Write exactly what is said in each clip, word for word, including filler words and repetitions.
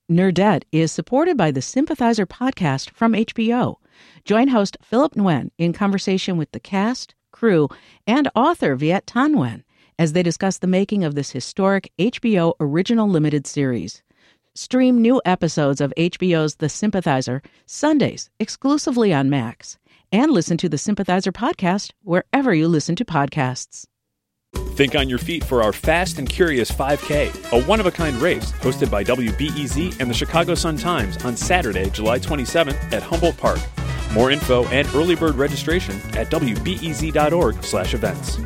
Nerdette is supported by the Sympathizer podcast from H B O. Join host Philip Nguyen in conversation with the cast, crew, and author Viet Thanh Nguyen as they discuss the making of this historic H B O original limited series. Stream new episodes of H B O's The Sympathizer Sundays exclusively on Max, and listen to the Sympathizer podcast wherever you listen to podcasts. Think on your feet for our Fast and Curious five K, a one-of-a-kind race hosted by W B E Z and the Chicago Sun-Times on Saturday, July twenty-seventh at Humboldt Park. More info and early bird registration at W B E Z dot org slash events.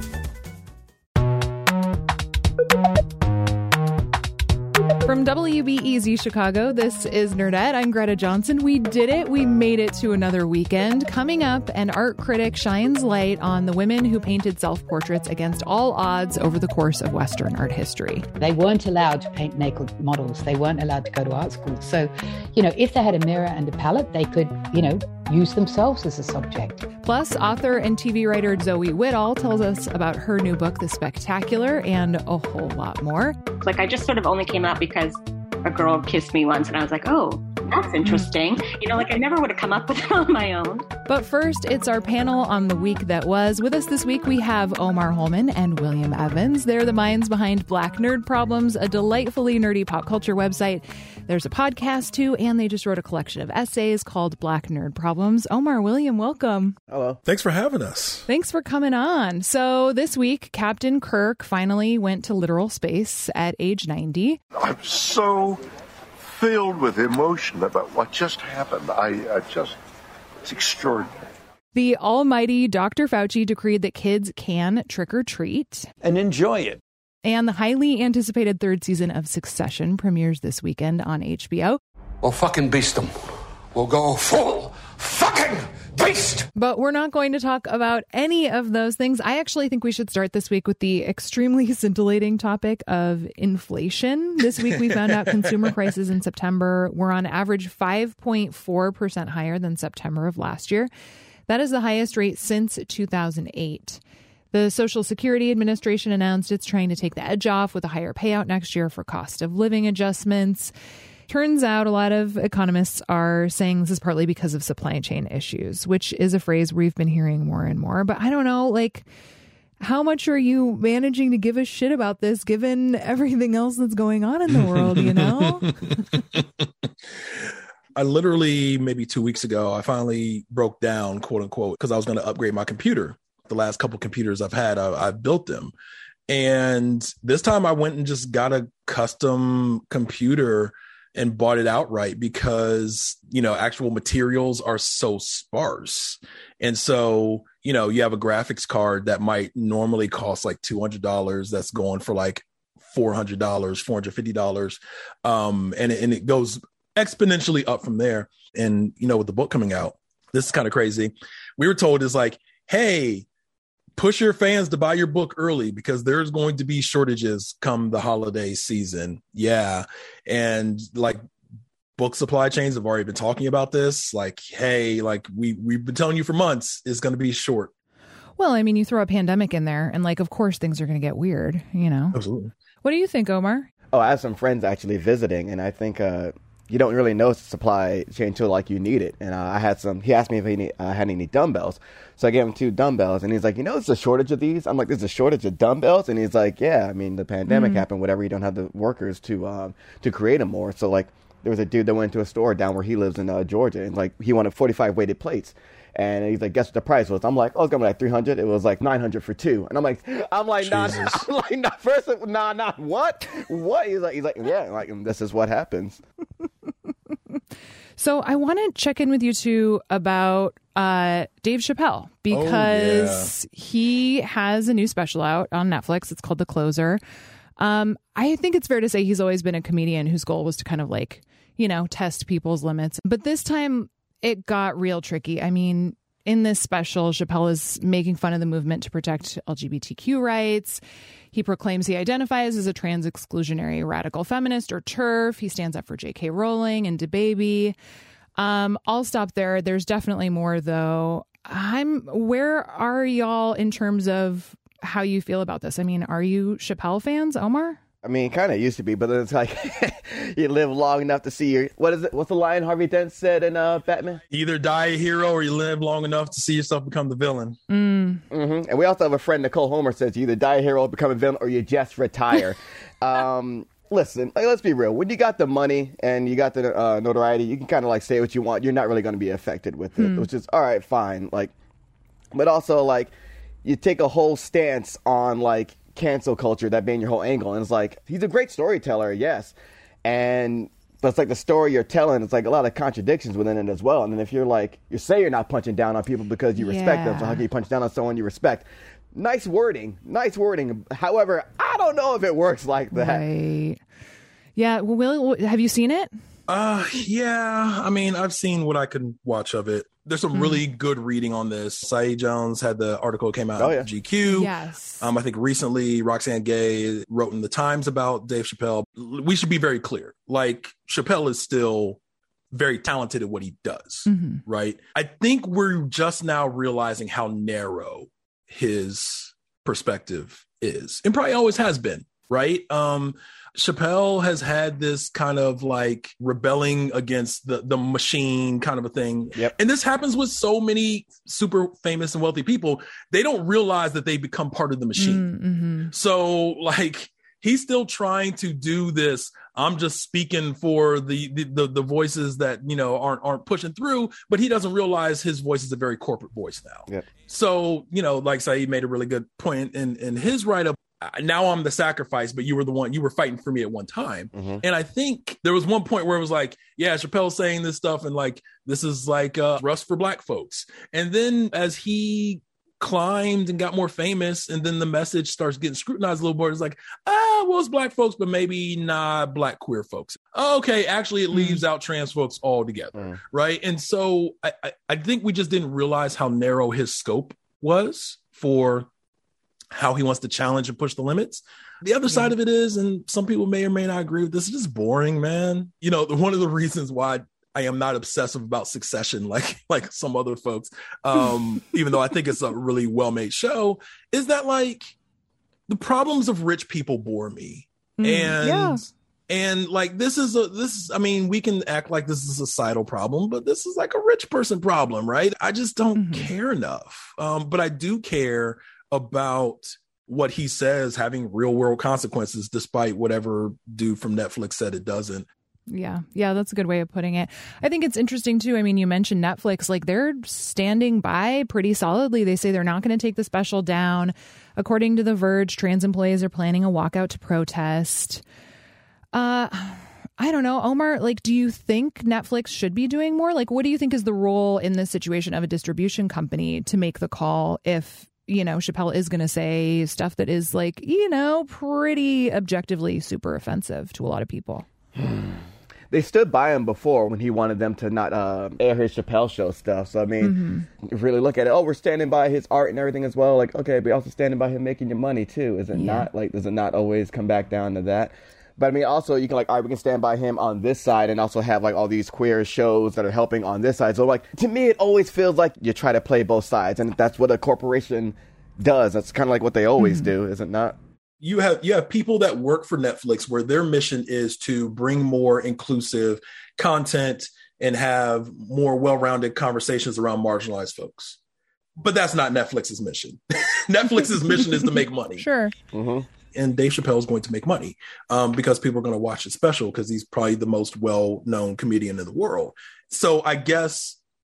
From W B E Z Chicago, this is Nerdette. I'm Greta Johnson. We did it. We made it to another weekend. Coming up, an art critic shines light on the women who painted self-portraits against all odds over the course of Western art history. They weren't allowed to paint naked models. They weren't allowed to go to art school. So, you know, if they had a mirror and a palette, they could, you know, use themselves as a subject. Plus, author and T V writer Zoe Whittall tells us about her new book, The Spectacular, and a whole lot more. Like, I just sort of only came out because a girl kissed me once, and I was like, oh, that's interesting. You know, like I never would have come up with it on my own. But first, it's our panel on the week that was. With us this week, we have Omar Holman and William Evans. They're the minds behind Black Nerd Problems, a delightfully nerdy pop culture website. There's a podcast, too, and they just wrote a collection of essays called Black Nerd Problems. Omar, William, welcome. Hello. Thanks for having us. Thanks for coming on. So this week, Captain Kirk finally went to literal space at age ninety. I'm so filled with emotion about what just happened. I, I just, it's extraordinary. The almighty Doctor Fauci decreed that kids can trick or treat. And enjoy it. And the highly anticipated third season of Succession premieres this weekend on H B O. We'll fucking beast them. We'll go full fucking beast. But we're not going to talk about any of those things. I actually think we should start this week with the extremely scintillating topic of inflation. This week we found out consumer prices in September were on average five point four percent higher than September of last year. That is the highest rate since two thousand eight. The Social Security Administration announced it's trying to take the edge off with a higher payout next year for cost of living adjustments. Turns out a lot of economists are saying this is partly because of supply chain issues, which is a phrase we've been hearing more and more. But I don't know, like, how much are you managing to give a shit about this given everything else that's going on in the world, you know? I literally, maybe two weeks ago, I finally broke down, quote unquote, because I was going to upgrade my computer. The last couple computers I've had, I, I built them. And this time I went and just got a custom computer and bought it outright because, you know, actual materials are so sparse. And so, you know, you have a graphics card that might normally cost like two hundred dollars that's going for like four hundred dollars, four hundred fifty dollars. Um, and, and it goes exponentially up from there. And, you know, with the book coming out, this is kind of crazy. We were told it's like, hey, push your fans to buy your book early because there's going to be shortages come the holiday season. Yeah. And like book supply chains have already been talking about this. Like, hey, like we, we've been telling you for months, it's going to be short. Well, I mean, you throw a pandemic in there and like, of course, things are going to get weird, you know? Absolutely. What do you think, Omar? Oh, I have some friends actually visiting, and I think uh, you don't really know supply chain until like you need it. And uh, I had some, he asked me if he need, uh, had any dumbbells. So I gave him two dumbbells, and he's like, you know, there's a shortage of these. I'm like, there's a shortage of dumbbells? And he's like, yeah, I mean, the pandemic mm. happened, whatever. You don't have the workers to um, to create them more. So like, there was a dude that went to a store down where he lives in uh, Georgia, and like, he wanted forty-five weighted plates. And he's like, guess what the price was? I'm like, oh, it's gonna be like three hundred. It was like nine hundred for two. And I'm like, I'm like, nah, nah, I'm like, nah, first, nah, nah, what? What? He's like, he's like, yeah, like, this is what happens. So I want to check in with you two about uh, Dave Chappelle, because oh, yeah. he has a new special out on Netflix. It's called The Closer. Um, I think it's fair to say he's always been a comedian whose goal was to kind of like, you know, test people's limits. But this time it got real tricky. I mean, in this special, Chappelle is making fun of the movement to protect L G B T Q rights. He proclaims he identifies as a trans exclusionary radical feminist, or TERF. He stands up for J K Rowling and DaBaby. Um, I'll stop there. There's definitely more, though. I'm. Where are y'all in terms of how you feel about this? I mean, are you Chappelle fans, Omar? I mean, kind of used to be, but then it's like you live long enough to see your, what is it? What's the line Harvey Dent said in uh, Batman? Either die a hero or you live long enough to see yourself become the villain. Mm. Mm-hmm. And we also have a friend, Nicole Homer, says you either die a hero, become a villain, or you just retire. um, listen, like, let's be real. When you got the money and you got the uh, notoriety, you can kind of like say what you want. You're not really going to be affected with it, mm. which is all right, fine. Like, but also like you take a whole stance on like cancel culture, that being your whole angle, and it's like he's a great storyteller, yes, and but it's like the story you're telling, it's like a lot of contradictions within it as well. And then if you're like, you say you're not punching down on people because you respect yeah. them, so how can you punch down on someone you respect? Nice wording, nice wording. However, I don't know if it works like that. Right. Yeah. Well, Will, have you seen it? Uh, yeah. I mean, I've seen what I could watch of it. There's some mm. really good reading on this. Saeed Jones had the article came out oh, yeah. on G Q. Yes. Um, I think recently Roxane Gay wrote in the Times about Dave Chappelle. We should be very clear. Like, Chappelle is still very talented at what he does, mm-hmm. right? I think we're just now realizing how narrow his perspective is, and probably always has been, right? Um, Chappelle has had this kind of like rebelling against the, the machine kind of a thing. Yep. And this happens with so many super famous and wealthy people. They don't realize that they become part of the machine. Mm-hmm. So like, he's still trying to do this. I'm just speaking for the, the, the, the voices that, you know, aren't, aren't pushing through, but he doesn't realize his voice is a very corporate voice now. Yep. So, you know, like Saeed made a really good point in, in his write-up. Now I'm the sacrifice, but you were the one, you were fighting for me at one time. Mm-hmm. And I think there was one point where it was like, yeah, Chappelle's saying this stuff and like, this is like uh, rust for black folks. And then as he climbed and got more famous, and then the message starts getting scrutinized a little more, it's like, ah, well, it's black folks, but maybe not black queer folks. Okay, actually, it leaves mm. out trans folks altogether, mm. right? And so I, I, I think we just didn't realize how narrow his scope was for how he wants to challenge and push the limits. The other yeah. side of it is, and some people may or may not agree with this, it's just boring, man. You know, one of the reasons why I am not obsessive about Succession like like some other folks, um, even though I think it's a really well-made show, is that like the problems of rich people bore me. Mm, and yeah. and like this is a this is I mean, we can act like this is a societal problem, but this is like a rich person problem, right? I just don't mm-hmm. care enough. Um, but I do care about what he says having real world consequences, despite whatever dude from Netflix said it doesn't. Yeah. Yeah. That's a good way of putting it. I think it's interesting too. I mean, you mentioned Netflix, like they're standing by pretty solidly. They say they're not going to take the special down. According to The Verge, trans employees are planning a walkout to protest. Uh, I don't know, Omar, like, do you think Netflix should be doing more? Like, what do you think is the role in this situation of a distribution company to make the call if, you know, Chappelle is going to say stuff that is like, you know, pretty objectively super offensive to a lot of people? They stood by him before when he wanted them to not uh, air his Chappelle Show stuff. So, I mean, mm-hmm. if you really look at it, oh, we're standing by his art and everything as well. Like, okay, but also standing by him making your money, too. Is it yeah. not? Like, does it not always come back down to that? But, I mean, also, you can, like, all right, we can stand by him on this side and also have, like, all these queer shows that are helping on this side. So, like, to me, it always feels like you try to play both sides. And that's what a corporation does. That's kind of like what they always mm-hmm. do, is it not? You have you have people that work for Netflix where their mission is to bring more inclusive content and have more well-rounded conversations around marginalized folks. But that's not Netflix's mission. Netflix's mission is to make money. Sure. Mm-hmm. And Dave Chappelle is going to make money um, because people are going to watch his special because he's probably the most well-known comedian in the world. So I guess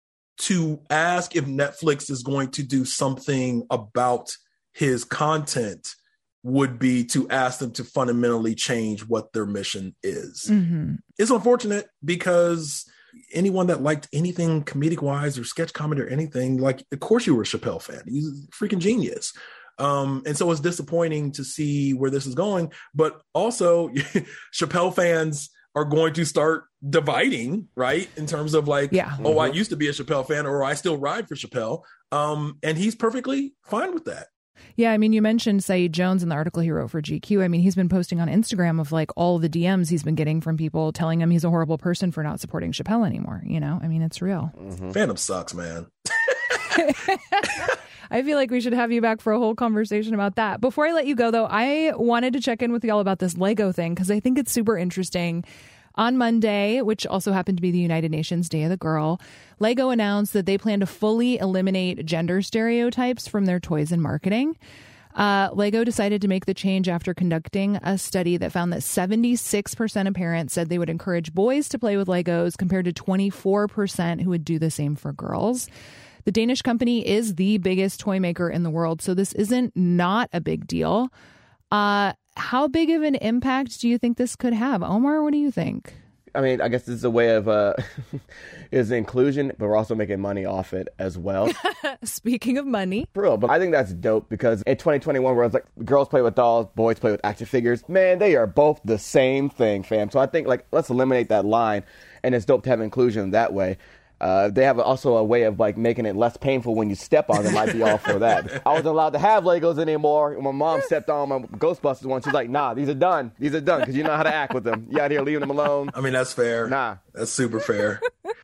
to ask if Netflix is going to do something about his content would be to ask them to fundamentally change what their mission is. Mm-hmm. It's unfortunate because anyone that liked anything comedic wise or sketch comedy or anything, like, of course you were a Chappelle fan. He's a freaking genius. Um, and so it's disappointing to see where this is going, but also Chappelle fans are going to start dividing, right? In terms of like, yeah. oh, mm-hmm. I used to be a Chappelle fan, or I still ride for Chappelle. Um, and he's perfectly fine with that. Yeah, I mean, you mentioned Saeed Jones in the article he wrote for G Q. I mean, he's been posting on Instagram of like all the D Ms he's been getting from people telling him he's a horrible person for not supporting Chappelle anymore. You know, I mean, it's real. Mm-hmm. Fandom sucks, man. I feel like we should have you back for a whole conversation about that. Before I let you go, though, I wanted to check in with y'all about this Lego thing because I think it's super interesting. On Monday, which also happened to be the United Nations Day of the Girl, Lego announced that they plan to fully eliminate gender stereotypes from their toys and marketing. Uh, Lego decided to make the change after conducting a study that found that seventy-six percent of parents said they would encourage boys to play with Legos compared to twenty-four percent who would do the same for girls. The Danish company is the biggest toy maker in the world, so this isn't not a big deal. Uh, how big of an impact do you think this could have? Omar, what do you think? I mean, I guess this is a way of uh, is inclusion, but we're also making money off it as well. Speaking of money. For real, but I think that's dope because in twenty twenty-one, where it's like girls play with dolls, boys play with action figures, man, they are both the same thing, fam. So I think like let's eliminate that line, and it's dope to have inclusion that way. Uh, they have also a way of like making it less painful when you step on them. I'd be all for that. I wasn't allowed to have Legos anymore. My mom stepped on my Ghostbusters one. She's like, nah, these are done. These are done because you know how to act with them. You out here leaving them alone. I mean, that's fair. Nah. That's super fair.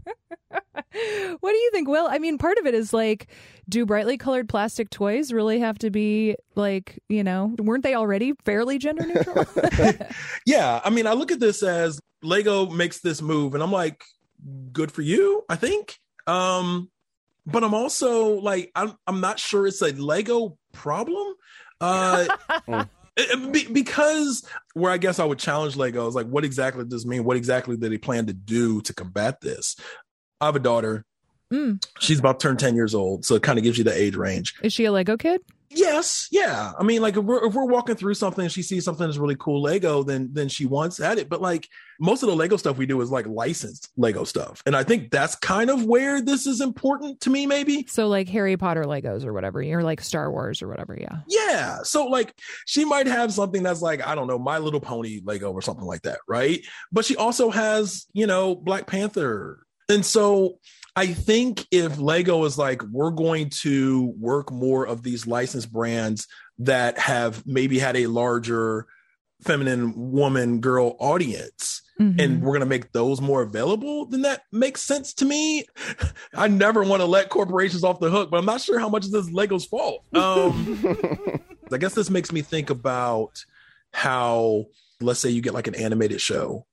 What do you think, Will? I mean, part of it is like, do brightly colored plastic toys really have to be like, you know, weren't they already fairly gender neutral? Yeah. I mean, I look at this as Lego makes this move and I'm like, good for you, I think. Um, but I'm also like, I'm, I'm not sure it's a Lego problem. Uh, it, be, because where I guess I would challenge Lego is like, what exactly does this mean? What exactly do they plan to do to combat this? I have a daughter. Mm. She's about to turn ten years old. So it kind of gives you the age range. Is she a Lego kid? Yes. Yeah. I mean, like if we're, if we're walking through something and she sees something that's really cool Lego, then, then she wants at it. But like most of the Lego stuff we do is like licensed Lego stuff. And I think that's kind of where this is important to me, maybe. So like Harry Potter Legos or whatever, or like Star Wars or whatever. Yeah. Yeah. So like she might have something that's like, I don't know, My Little Pony Lego or something like that. Right. But she also has, you know, Black Panther. And so I think if Lego is like, we're going to work more of these licensed brands that have maybe had a larger feminine woman girl audience, mm-hmm. and we're going to make those more available, then that makes sense to me. I never want to let corporations off the hook, but I'm not sure how much of this is Lego's fault. Um, I guess this makes me think about how, let's say you get like an animated show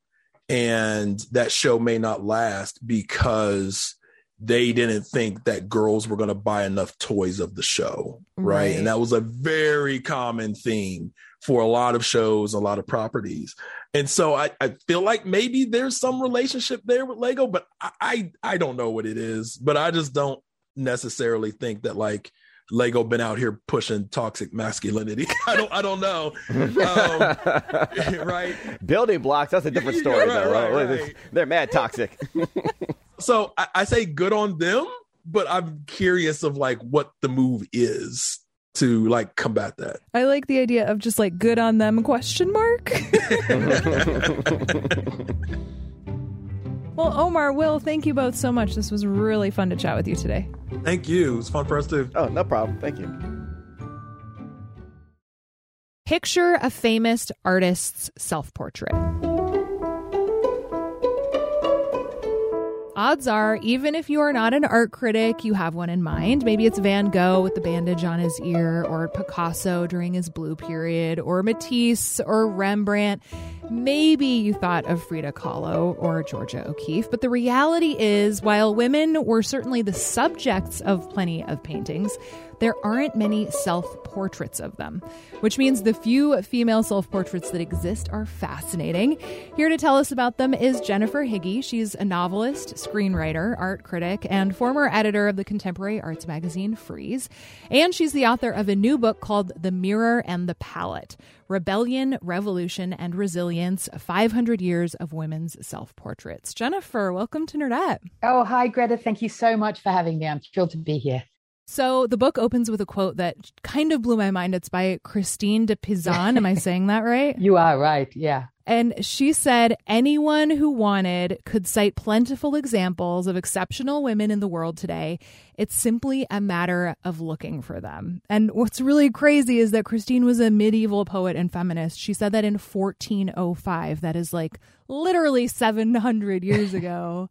and that show may not last because they didn't think that girls were going to buy enough toys of the show, right? right? And that was a very common theme for a lot of shows, a lot of properties. And so I, I feel like maybe there's some relationship there with Lego, but I, I I don't know what it is. But I just don't necessarily think that like Lego been out here pushing toxic masculinity. I don't I don't know. Um, right? Building blocks, that's a different story, right, though. Right, right. They're mad toxic. So I, I say good on them, but I'm curious of like what the move is to like combat that. I like the idea of just like good on them question mark. Well, Omar, Will, thank you both so much. This was really fun to chat with you today. Thank you. It was fun for us too. Oh, no problem. Thank you. Picture a famous artist's self-portrait. Odds are, even if you are not an art critic, you have one in mind. Maybe it's Van Gogh with the bandage on his ear, or Picasso during his blue period, or Matisse, or Rembrandt. Maybe you thought of Frida Kahlo or Georgia O'Keeffe. But the reality is, while women were certainly the subjects of plenty of paintings, there aren't many self-portraits of them, which means the few female self-portraits that exist are fascinating. Here to tell us about them is Jennifer Higgie. She's a novelist, screenwriter, art critic, and former editor of the contemporary arts magazine Frieze. And she's the author of a new book called The Mirror and the Palette: Rebellion, Revolution, and Resilience, five hundred years of women's self-portraits. Jennifer, welcome to Nerdette. Oh, hi, Greta. Thank you so much for having me. I'm thrilled to be here. So the book opens with a quote that kind of blew my mind. It's by Christine de Pizan. Am I saying that right? You are right, yeah. And she said, anyone who wanted could cite plentiful examples of exceptional women in the world today. It's simply a matter of looking for them. And what's really crazy is that Christine was a medieval poet and feminist. She said that in fourteen oh five. That is like literally seven hundred years ago.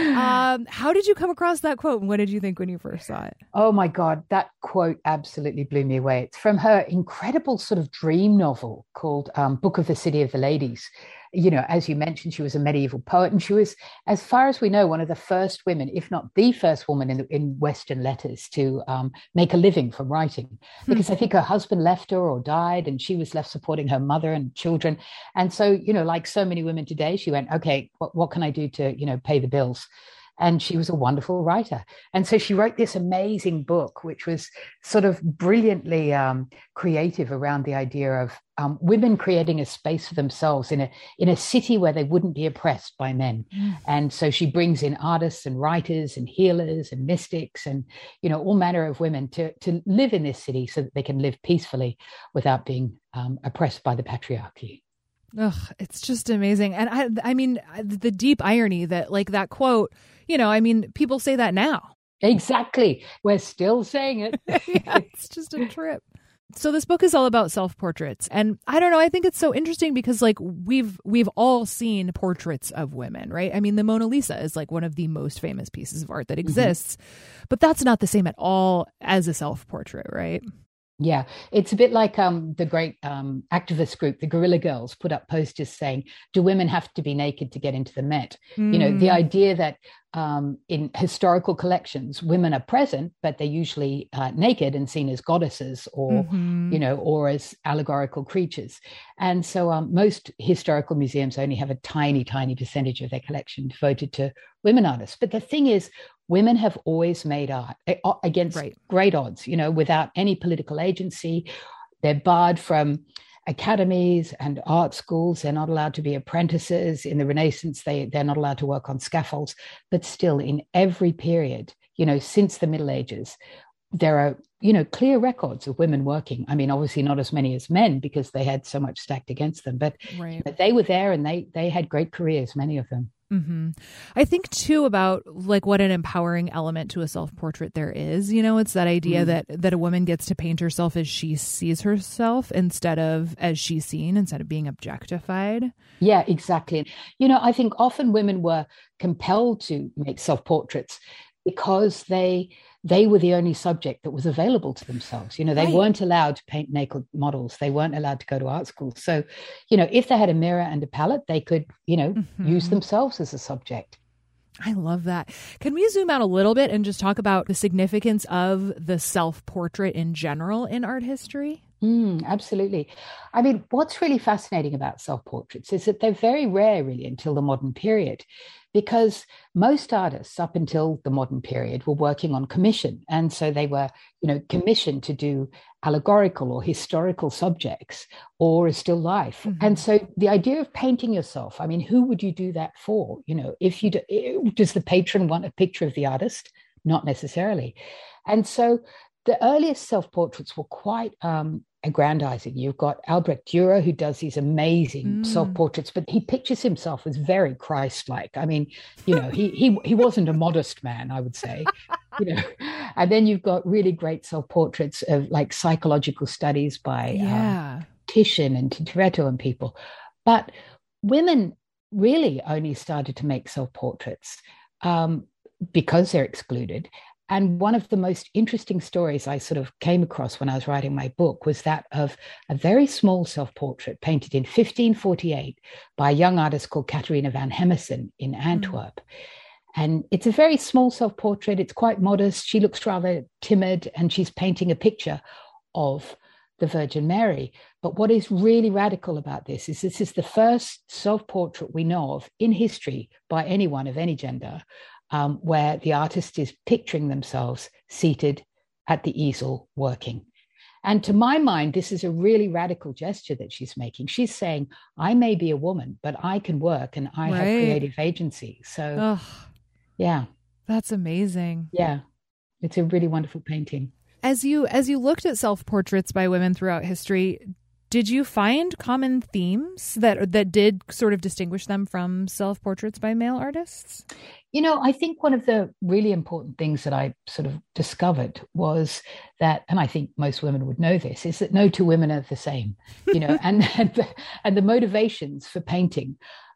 Um, how did you come across that quote? And what did you think when you first saw it? Oh my God, that quote absolutely blew me away. It's from her incredible sort of dream novel called um, Book of the City of the Ladies. You know, as you mentioned, she was a medieval poet, and she was, as far as we know, one of the first women, if not the first woman in, in Western letters to um, make a living from writing. Because I think her husband left her or died, and she was left supporting her mother and children. And so, you know, like so many women today, she went, okay, what, what can I do to, you know, pay the bills? And she was a wonderful writer. And so she wrote this amazing book, which was sort of brilliantly um, creative around the idea of um, women creating a space for themselves in a in a city where they wouldn't be oppressed by men. Mm. And so she brings in artists and writers and healers and mystics and, you know, all manner of women to, to live in this city so that they can live peacefully without being um, oppressed by the patriarchy. Ugh, it's just amazing. And I I mean, the deep irony that like that quote, you know, I mean, people say that now. Exactly. We're still saying it. Yeah, it's just a trip. So this book is all about self-portraits. And I don't know, I think it's so interesting because like we've we've all seen portraits of women, right? I mean, the Mona Lisa is like one of the most famous pieces of art that exists, mm-hmm. but that's not the same at all as a self-portrait, right? Yeah, it's a bit like um, the great um, activist group, the Guerrilla Girls, put up posters saying, do women have to be naked to get into the Met? Mm. You know, the idea that um, in historical collections, women are present, but they're usually uh, naked and seen as goddesses or, mm-hmm. you know, or as allegorical creatures. And so um, most historical museums only have a tiny, tiny percentage of their collection devoted to women artists. But the thing is, women have always made art against right. great odds, you know, without any political agency. They're barred from academies and art schools. They're not allowed to be apprentices. In the Renaissance, they, they're not allowed to work on scaffolds. But still, in every period, you know, since the Middle Ages, there are, you know, clear records of women working. I mean, obviously not as many as men because they had so much stacked against them. But, right. but they were there and they they had great careers, many of them. Mm-hmm. I think too about like what an empowering element to a self-portrait there is. You know, it's that idea mm. that that a woman gets to paint herself as she sees herself instead of as she's seen, instead of being objectified. Yeah, exactly. You know, I think often women were compelled to make self-portraits because they they were the only subject that was available to themselves. You know, they right. weren't allowed to paint naked models. They weren't allowed to go to art school. So, you know, if they had a mirror and a palette, they could, you know, mm-hmm. use themselves as a subject. I love that. Can we zoom out a little bit and just talk about the significance of the self-portrait in general in art history? Mm, absolutely. I mean, what's really fascinating about self-portraits is that they're very rare, really, until the modern period, because most artists up until the modern period were working on commission. And so they were, you know, commissioned to do allegorical or historical subjects or a still life. Mm-hmm. And so the idea of painting yourself, I mean, who would you do that for? You know, if you do, does the patron want a picture of the artist? Not necessarily. And so the earliest self-portraits were quite um, aggrandizing. You've got Albrecht Dürer, who does these amazing mm. self-portraits, but he pictures himself as very Christ-like. I mean, you know, he he he wasn't a modest man, I would say. You know, and then you've got really great self-portraits of like psychological studies by yeah. um, Titian and Tintoretto and people. But women really only started to make self-portraits um, because they're excluded. And one of the most interesting stories I sort of came across when I was writing my book was that of a very small self-portrait painted in fifteen forty-eight by a young artist called Catharina van Hemessen in Antwerp. Mm. And it's a very small self-portrait. It's quite modest. She looks rather timid and she's painting a picture of the Virgin Mary. But what is really radical about this is this is the first self-portrait we know of in history by anyone of any gender, Um, where the artist is picturing themselves seated at the easel working. And to my mind, this is a really radical gesture that she's making. She's saying, I may be a woman, but I can work and I right. have creative agency. So, Ugh, yeah. That's amazing. Yeah. It's a really wonderful painting. As you as you looked at self-portraits by women throughout history, did you find common themes that that did sort of distinguish them from self-portraits by male artists? You know, I think one of the really important things that I sort of discovered was that, and I think most women would know this, is that no two women are the same, you know, and, and, the, and the motivations for painting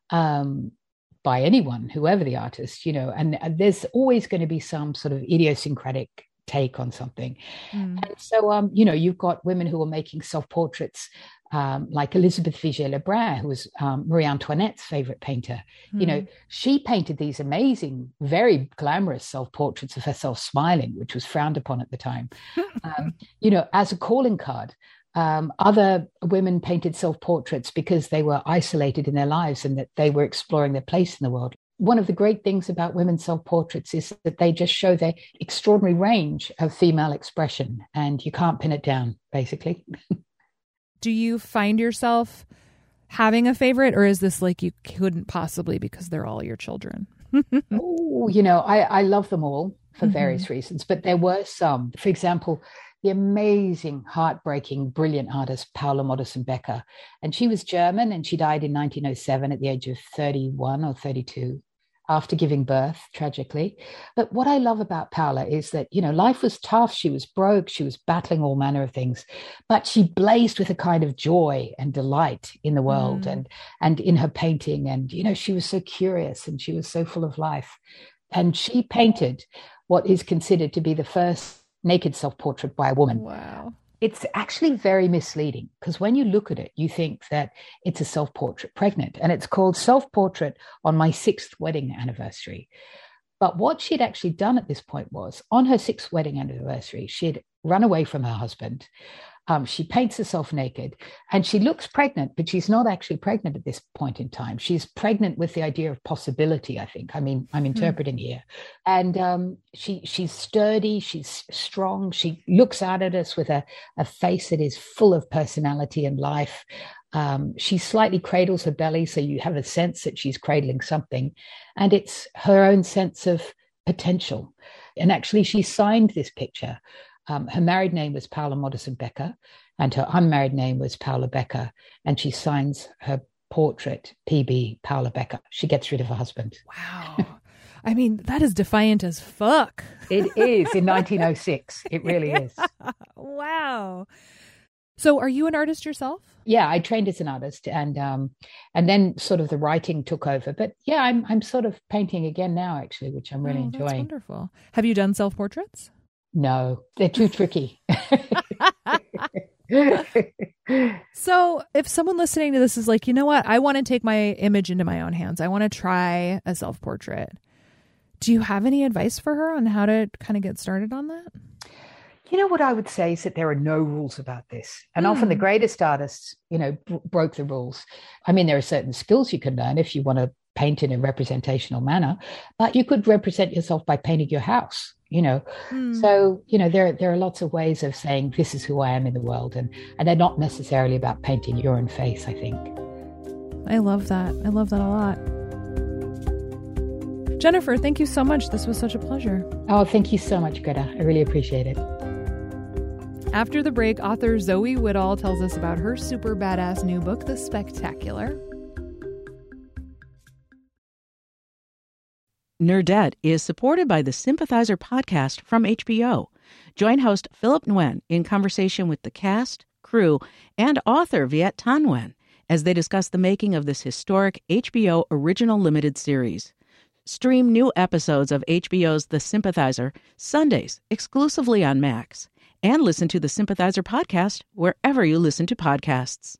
um, by anyone, whoever the artist, you know, and, and there's always going to be some sort of idiosyncratic take on something. Mm. And so, um, you know, you've got women who are making self-portraits, um, like Elizabeth Vigée-Lebrun, who was um, Marie Antoinette's favorite painter. Mm. You know, she painted these amazing, very glamorous self-portraits of herself smiling, which was frowned upon at the time, um, you know, as a calling card. Um, other women painted self-portraits because they were isolated in their lives and that they were exploring their place in the world. One of the great things about women's self-portraits is that they just show their extraordinary range of female expression, and you can't pin it down, basically. Do you find yourself having a favorite, or is this like you couldn't possibly because they're all your children? Oh, you know, I, I love them all for mm-hmm. various reasons, but there were some, for example, the amazing, heartbreaking, brilliant artist, Paula Modersohn-Becker. And she was German, and she died in nineteen oh seven at the age of thirty-one or thirty-two after giving birth, tragically. But what I love about Paula is that, you know, life was tough. She was broke. She was battling all manner of things, but she blazed with a kind of joy and delight in the world mm. and, and in her painting. And, you know, she was so curious and she was so full of life. And she painted what is considered to be the first naked self-portrait by a woman. Wow. It's actually very misleading because when you look at it, you think that it's a self-portrait pregnant, and it's called Self-Portrait on My Sixth Wedding Anniversary. But what she'd actually done at this point was, on her sixth wedding anniversary, she'd run away from her husband. Um, she paints herself naked and she looks pregnant, but she's not actually pregnant at this point in time. She's pregnant with the idea of possibility, I think. I mean, I'm interpreting mm. here. And um, she she's sturdy, she's strong. She looks out at us with a, a face that is full of personality and life. Um, she slightly cradles her belly, so you have a sense that she's cradling something. And it's her own sense of potential. And actually, she signed this picture. Um, her married name was Paula Modersohn-Becker, and her unmarried name was Paula Becker. And she signs her portrait, P B Paula Becker. She gets rid of her husband. Wow. I mean, that is defiant as fuck. It is in nineteen oh six. It really yeah. is. Wow. So are you an artist yourself? Yeah, I trained as an artist, and um, and then sort of the writing took over. But yeah, I'm I'm sort of painting again now, actually, which I'm really oh, enjoying. That's wonderful. Have you done self-portraits? No, they're too tricky. So if someone listening to this is like, you know what, I want to take my image into my own hands, I want to try a self-portrait, do you have any advice for her on how to kind of get started on that? You know, what I would say is that there are no rules about this. And mm. often the greatest artists, you know, b- broke the rules. I mean, there are certain skills you can learn if you want to paint in a representational manner, but you could represent yourself by painting your house. You know, mm. so, you know, there, there are lots of ways of saying this is who I am in the world. And, and they're not necessarily about painting your own face, I think. I love that. I love that a lot. Jennifer, thank you so much. This was such a pleasure. Oh, thank you so much, Greta. I really appreciate it. After the break, author Zoe Woodall tells us about her super badass new book, The Spectacular. Nerdette is supported by the Sympathizer podcast from H B O. Join host Philip Nguyen in conversation with the cast, crew, and author Viet Thanh Nguyen as they discuss the making of this historic H B O original limited series. Stream new episodes of H B O's The Sympathizer Sundays exclusively on Max, and listen to the Sympathizer podcast wherever you listen to podcasts.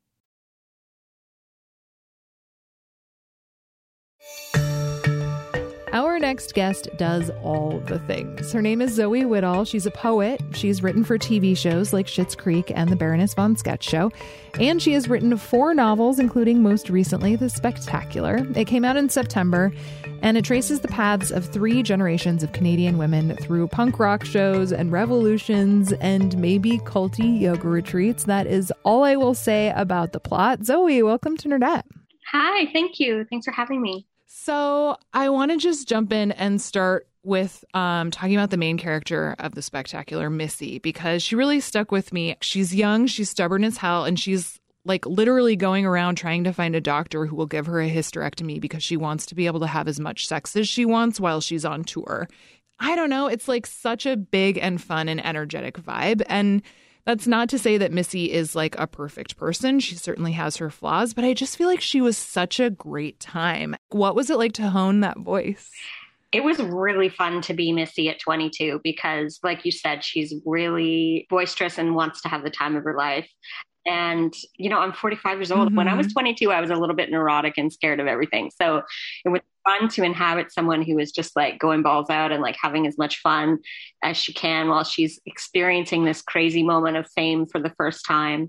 Our next guest does all the things. Her name is Zoe Woodall. She's a poet. She's written for T V shows like Schitt's Creek and The Baroness von Sketch Show. And she has written four novels, including most recently The Spectacular. It came out in September, and it traces the paths of three generations of Canadian women through punk rock shows and revolutions and maybe culty yoga retreats. That is all I will say about the plot. Zoe, welcome to Nerdette. Hi, thank you. Thanks for having me. So I want to just jump in and start with um, talking about the main character of The Spectacular, Missy, because she really stuck with me. She's young, she's stubborn as hell, and she's like literally going around trying to find a doctor who will give her a hysterectomy because she wants to be able to have as much sex as she wants while she's on tour. I don't know. It's like such a big and fun and energetic vibe. And That's not to say that Missy is like a perfect person. She certainly has her flaws, but I just feel like she was such a great time. What was it like to hone that voice? It was really fun to be Missy at twenty-two because, like you said, she's really boisterous and wants to have the time of her life. And, you know, I'm forty-five years old. Mm-hmm. When I was twenty-two, I was a little bit neurotic and scared of everything. So it was fun to inhabit someone who is just like going balls out and like having as much fun as she can while she's experiencing this crazy moment of fame for the first time.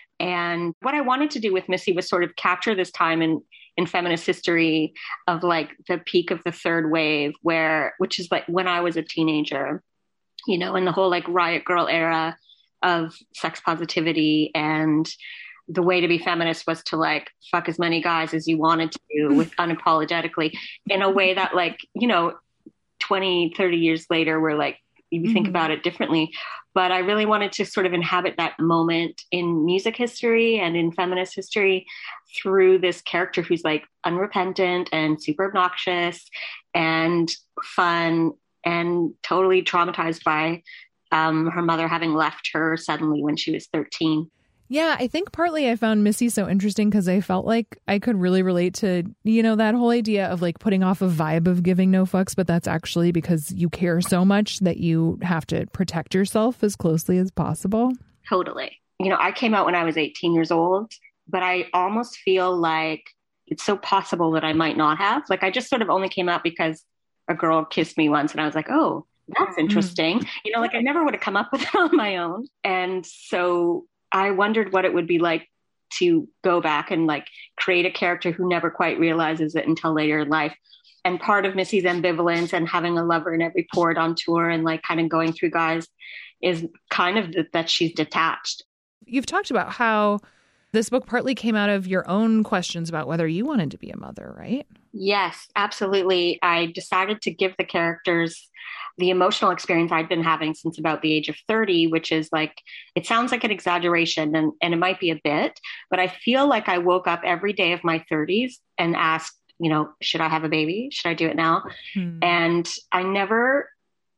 And what I wanted to do with Missy was sort of capture this time in in feminist history of like the peak of the third wave, where, which is like when I was a teenager, you know, in the whole like Riot Girl era of sex positivity, and the way to be feminist was to like fuck as many guys as you wanted to do with unapologetically, in a way that like, you know, twenty, thirty years later, we're like, you mm-hmm. think about it differently. But I really wanted to sort of inhabit that moment in music history and in feminist history through this character who's like unrepentant and super obnoxious and fun and totally traumatized by um, her mother having left her suddenly when she was thirteen. Yeah, I think partly I found Missy so interesting because I felt like I could really relate to, you know, that whole idea of like putting off a vibe of giving no fucks, but that's actually because you care so much that you have to protect yourself as closely as possible. Totally. You know, I came out when I was eighteen years old, but I almost feel like it's so possible that I might not have. Like I just sort of only came out because a girl kissed me once and I was like, oh, that's interesting. Mm. You know, like I never would have come up with it on my own. And so I wondered what it would be like to go back and like create a character who never quite realizes it until later in life. And part of Missy's ambivalence and having a lover in every port on tour and like kind of going through guys is kind of th- that she's detached. You've talked about how this book partly came out of your own questions about whether you wanted to be a mother, right? Yes, absolutely. I decided to give the characters the emotional experience I'd been having since about the age of thirty, which is like, it sounds like an exaggeration and, and it might be a bit, but I feel like I woke up every day of my thirties and asked, you know, should I have a baby? Should I do it now? Hmm. And I never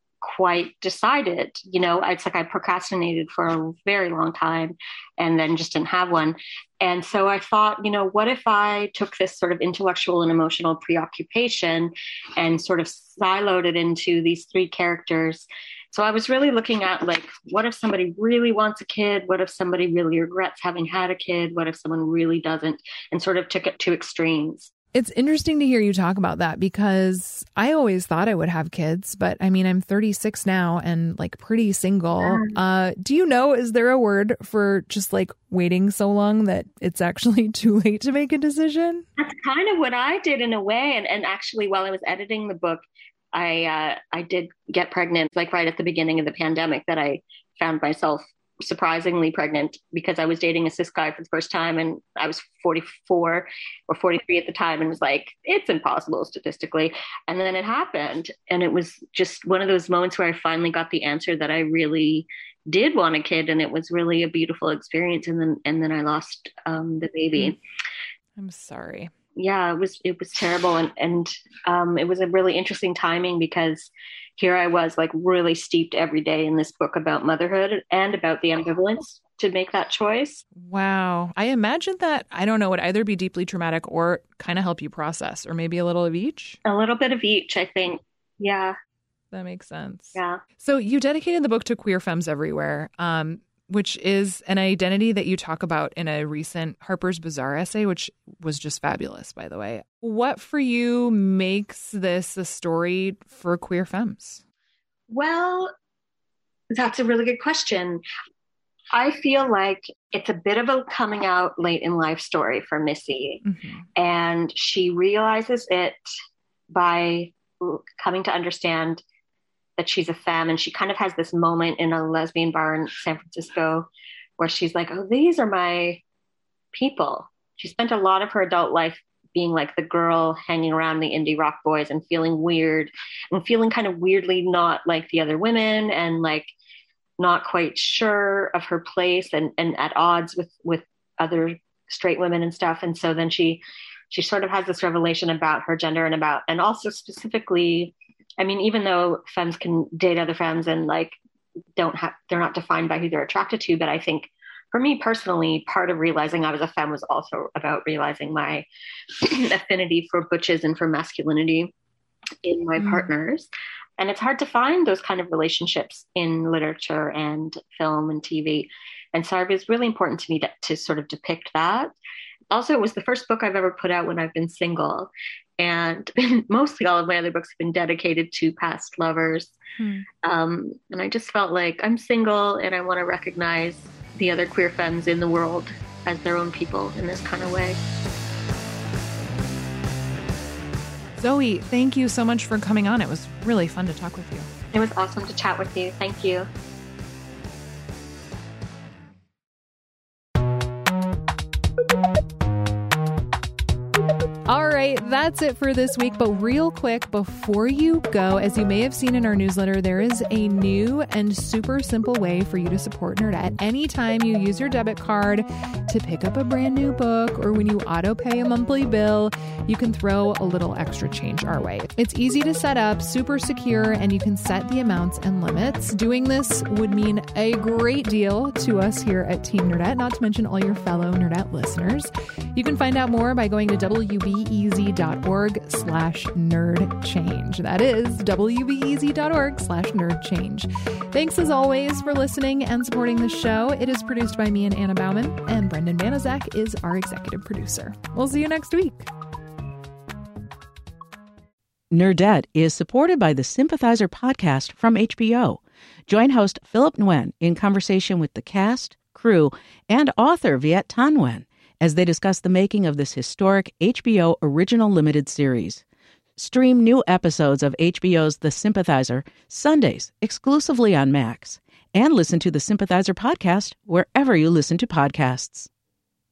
quite decided, you know, it's like I procrastinated for a very long time and then just didn't have one. And so I thought, you know, what if I took this sort of intellectual and emotional preoccupation and sort of siloed it into these three characters? So I was really looking at like, what if somebody really wants a kid? What if somebody really regrets having had a kid? What if someone really doesn't? And sort of took it to extremes. It's interesting to hear you talk about that because I always thought I would have kids, but I mean, I'm thirty-six now and like pretty single. Uh, do you know, is there a word for just like waiting so long that it's actually too late to make a decision? That's kind of what I did in a way. And, and actually, while I was editing the book, I, uh, I did get pregnant, like right at the beginning of the pandemic, that I found myself surprisingly pregnant because I was dating a cis guy for the first time and I was forty-four or forty-three at the time and was like, it's impossible statistically. And then it happened. And it was just one of those moments where I finally got the answer that I really did want a kid. And it was really a beautiful experience. And then, and then I lost um, the baby. I'm sorry. Yeah, it was, it was terrible. And, and um, it was a really interesting timing because here I was like really steeped every day in this book about motherhood and about the ambivalence to make that choice. Wow. I imagine that, I don't know, would either be deeply traumatic or kind of help you process, or maybe a little of each? A little bit of each, I think. Yeah. That makes sense. Yeah. So you dedicated the book to queer femmes everywhere, um, which is an identity that you talk about in a recent Harper's Bazaar essay, which was just fabulous, by the way. What for you makes this a story for queer femmes? Well, that's a really good question. I feel like it's a bit of a coming out late in life story for Missy. Mm-hmm. And she realizes it by coming to understand that she's a femme, and she kind of has this moment in a lesbian bar in San Francisco where she's like, oh, these are my people. She spent a lot of her adult life being like the girl hanging around the indie rock boys and feeling weird and feeling kind of weirdly not like the other women and like not quite sure of her place and, and at odds with, with other straight women and stuff. And so then she, she sort of has this revelation about her gender and about, and also specifically, I mean, even though femmes can date other femmes and like don't have, they're not defined by who they're attracted to. But I think for me personally, part of realizing I was a femme was also about realizing my affinity for butches and for masculinity in my mm. partners. And it's hard to find those kind of relationships in literature and film and T V. And so it was really important to me to, to sort of depict that. Also, it was the first book I've ever put out when I've been single. And mostly all of my other books have been dedicated to past lovers. Hmm. Um, and I just felt like I'm single and I want to recognize the other queer femmes in the world as their own people in this kind of way. Zoe, thank you so much for coming on. It was really fun to talk with you. It was awesome to chat with you. Thank you. All right, that's it for this week. But real quick, before you go, as you may have seen in our newsletter, there is a new and super simple way for you to support Nerdette. Anytime you use your debit card to pick up a brand new book, or when you auto pay a monthly bill, you can throw a little extra change our way. It's easy to set up, super secure, and you can set the amounts and limits. Doing this would mean a great deal to us here at Team Nerdette, not to mention all your fellow Nerdette listeners. You can find out more by going to W B E Z dot org slash nerd change. That is W B E Z dot org slash nerd change. Thanks as always for listening and supporting the show. It is produced by me and Anna Bauman, and Brendan Banaszak is our executive producer. We'll see you next week. Nerdette is supported by the Sympathizer podcast from H B O. Join host Philip Nguyen in conversation with the cast, crew, and author Viet Thanh Nguyen as they discuss the making of this historic H B O original limited series. Stream new episodes of H B O's The Sympathizer Sundays exclusively on Max, and listen to the Sympathizer podcast wherever you listen to podcasts.